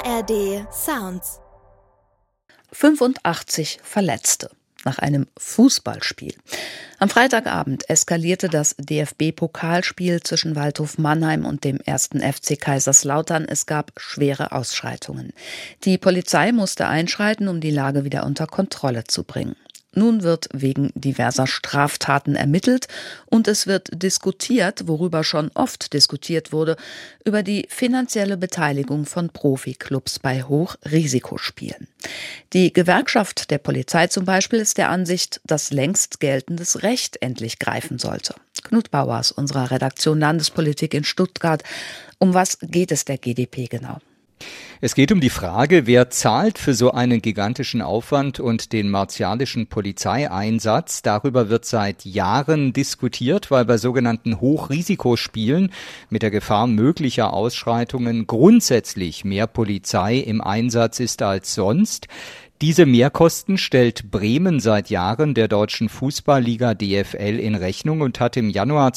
ARD Sounds. 85 Verletzte nach einem Fußballspiel. Am Freitagabend eskalierte das DFB-Pokalspiel zwischen Waldhof Mannheim und dem 1. FC Kaiserslautern. Es gab schwere Ausschreitungen. Die Polizei musste einschreiten, um die Lage wieder unter Kontrolle zu bringen. Nun wird wegen diverser Straftaten ermittelt und es wird diskutiert, worüber schon oft diskutiert wurde, über die finanzielle Beteiligung von Profiklubs bei Hochrisikospielen. Die Gewerkschaft der Polizei zum Beispiel ist der Ansicht, dass längst geltendes Recht endlich greifen sollte. Knut Bauer aus unserer Redaktion Landespolitik in Stuttgart. Um was geht es der GdP genau? Es geht um die Frage, wer zahlt für so einen gigantischen Aufwand und den martialischen Polizeieinsatz. Darüber wird seit Jahren diskutiert, weil bei sogenannten Hochrisikospielen mit der Gefahr möglicher Ausschreitungen grundsätzlich mehr Polizei im Einsatz ist als sonst. Diese Mehrkosten stellt Bremen seit Jahren der deutschen Fußballliga DFL in Rechnung und hat im Januar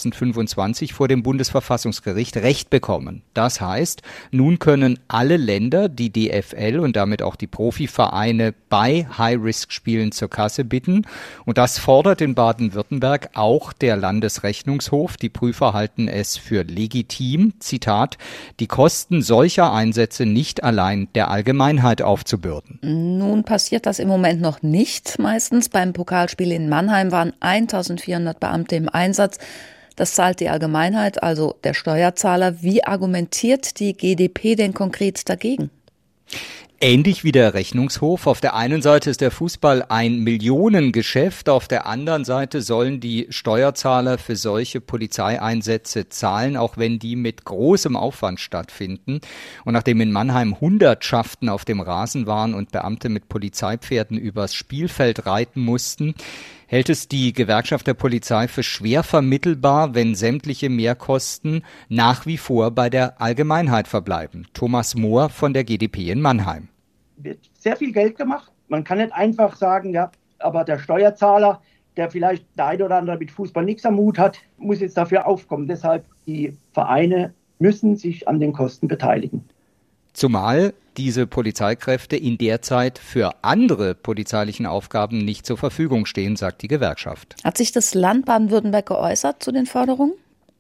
2025 vor dem Bundesverfassungsgericht Recht bekommen. Das heißt, nun können alle Länder die DFL und damit auch die Profivereine bei High-Risk-Spielen zur Kasse bitten. Und das fordert in Baden-Württemberg auch der Landesrechnungshof. Die Prüfer halten es für legitim, Zitat, die Kosten solcher Einsätze nicht allein der Allgemeinheit aufzubürden. Nun passiert das im Moment noch nicht. Meistens beim Pokalspiel in Mannheim waren 1400 Beamte im Einsatz. Das zahlt die Allgemeinheit, also der Steuerzahler. Wie argumentiert die GdP denn konkret dagegen? Ähnlich wie der Rechnungshof. Auf der einen Seite ist der Fußball ein Millionengeschäft, auf der anderen Seite sollen die Steuerzahler für solche Polizeieinsätze zahlen, auch wenn die mit großem Aufwand stattfinden. Und nachdem in Mannheim Hundertschaften auf dem Rasen waren und Beamte mit Polizeipferden übers Spielfeld reiten mussten, hält es die Gewerkschaft der Polizei für schwer vermittelbar, wenn sämtliche Mehrkosten nach wie vor bei der Allgemeinheit verbleiben. Thomas Mohr von der GdP in Mannheim. Wird sehr viel Geld gemacht. Man kann nicht einfach sagen, ja, aber der Steuerzahler, der vielleicht der eine oder andere mit Fußball nichts am Hut hat, muss jetzt dafür aufkommen. Deshalb, die Vereine müssen sich an den Kosten beteiligen. Zumal diese Polizeikräfte in der Zeit für andere polizeilichen Aufgaben nicht zur Verfügung stehen, sagt die Gewerkschaft. Hat sich das Land Baden-Württemberg geäußert zu den Forderungen?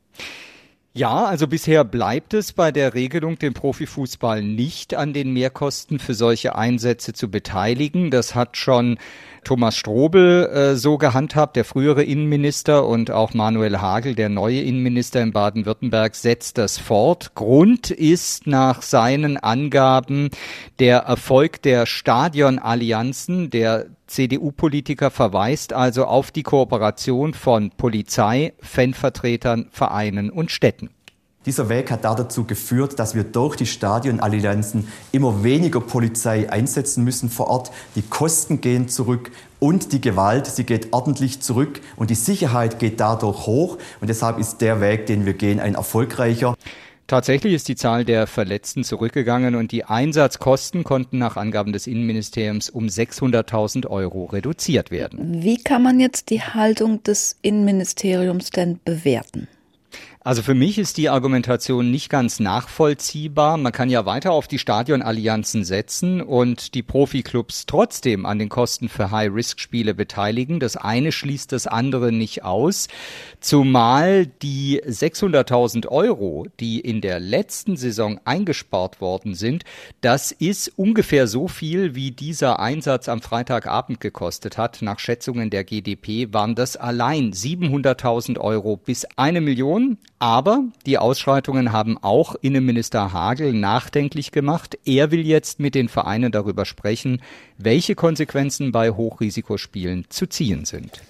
Ja, also bisher bleibt es bei der Regelung, den Profifußball nicht an den Mehrkosten für solche Einsätze zu beteiligen. Das hat schon Thomas Strobel so gehandhabt, der frühere Innenminister, und auch Manuel Hagel, der neue Innenminister in Baden-Württemberg, setzt das fort. Grund ist nach seinen Angaben der Erfolg der Stadionallianzen. Der CDU-Politiker verweist also auf die Kooperation von Polizei, Fanvertretern, Vereinen und Städten. Dieser Weg hat dazu geführt, dass wir durch die Stadionallianzen immer weniger Polizei einsetzen müssen vor Ort. Die Kosten gehen zurück und die Gewalt, sie geht ordentlich zurück und die Sicherheit geht dadurch hoch. Und deshalb ist der Weg, den wir gehen, ein erfolgreicher. Tatsächlich ist die Zahl der Verletzten zurückgegangen und die Einsatzkosten konnten nach Angaben des Innenministeriums um 600.000 € reduziert werden. Wie kann man jetzt die Haltung des Innenministeriums denn bewerten? Also für mich ist die Argumentation nicht ganz nachvollziehbar. Man kann ja weiter auf die Stadionallianzen setzen und die Profiklubs trotzdem an den Kosten für High-Risk-Spiele beteiligen. Das eine schließt das andere nicht aus. Zumal die 600.000 €, die in der letzten Saison eingespart worden sind, das ist ungefähr so viel, wie dieser Einsatz am Freitagabend gekostet hat. Nach Schätzungen der GdP waren das allein 700.000 € bis 1 Million. Aber die Ausschreitungen haben auch Innenminister Hagel nachdenklich gemacht. Er will jetzt mit den Vereinen darüber sprechen, welche Konsequenzen bei Hochrisikospielen zu ziehen sind.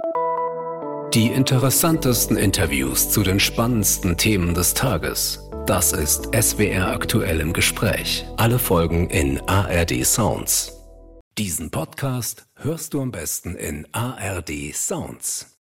Die interessantesten Interviews zu den spannendsten Themen des Tages. Das ist SWR aktuell im Gespräch. Alle Folgen in ARD Sounds. Diesen Podcast hörst du am besten in ARD Sounds.